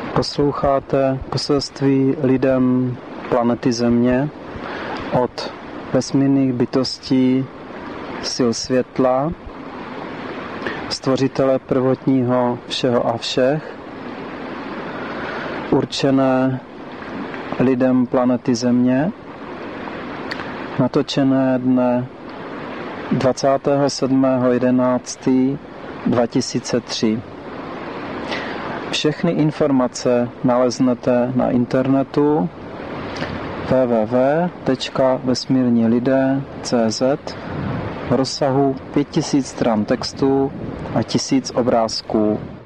Posloucháte poselství lidem planety Země od vesmírných bytostí sil světla, stvořitele prvotního všeho a všech, určené lidem planety Země, natočené dne 27.11.2003. Všechny informace naleznete na internetu www.vesmírnilidé.cz v rozsahu 5000 stran textu a 1000 obrázků.